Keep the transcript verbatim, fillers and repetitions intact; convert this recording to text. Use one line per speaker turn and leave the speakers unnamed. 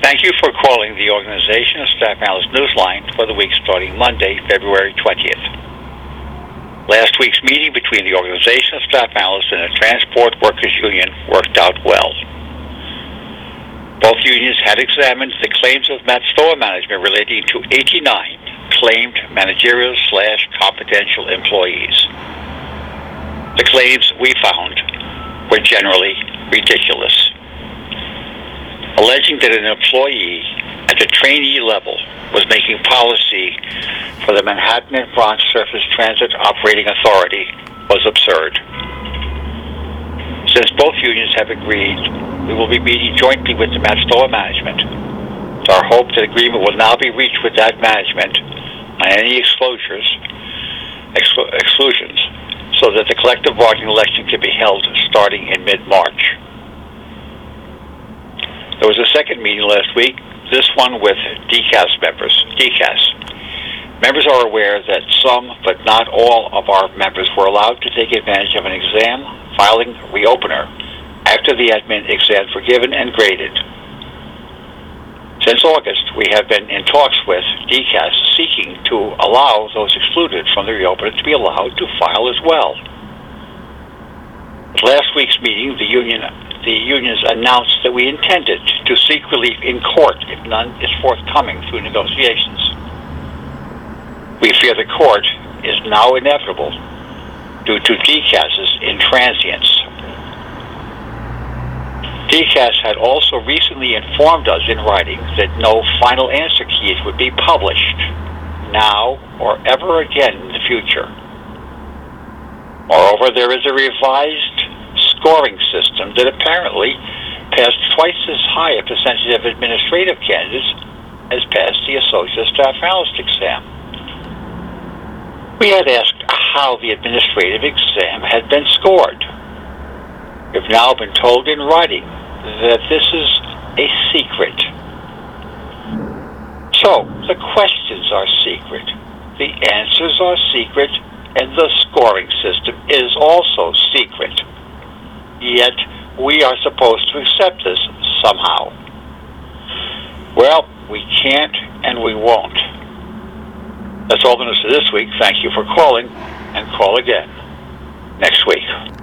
Thank you for calling the Organization of Staff Analysts Newsline for the week starting Monday, February twentieth. Last week's meeting between the Organization of Staff Analysts and the Transport Workers Union worked out well. Both unions had examined the claims of Matstoa Management relating to eighty-nine claimed managerial slash confidential employees. The claims, we found, were generally ridiculous, alleging that an employee at the trainee level was making policy for the Manhattan and Bronx Surface Transit Operating Authority was absurd. Since both unions have agreed, we will be meeting jointly with the Matstoa management. It's our hope that agreement will now be reached with that management on any exclosures, exclu- exclusions, so that the collective bargaining election can be held starting in mid-March. There was a second meeting last week, this one with D C A S members. D C A S. Members are aware that some, but not all, of our members were allowed to take advantage of an exam filing reopener after the admin exams were given and graded. Since August, we have been in talks with D C A S seeking to allow those excluded from the reopener to be allowed to file as well. At last week's meeting, the union the unions announced that we intended to seek relief in court if none is forthcoming through negotiations. We fear the court is now inevitable due to D C A S's intransience. D C A S had also recently informed us in writing that no final answer keys would be published now or ever again in the future. Moreover, there is a revised scoring system that apparently passed twice as high a percentage of administrative candidates as passed the Associate Staff Analyst exam. We had asked how the administrative exam had been scored. We've now been told in writing that this is a secret. So, the questions are secret, the answers are secret, and the scoring system is also secret. Yet, we are supposed to accept this somehow. Well, we can't and we won't. That's all the news for this week. Thank you for calling, and call again next week.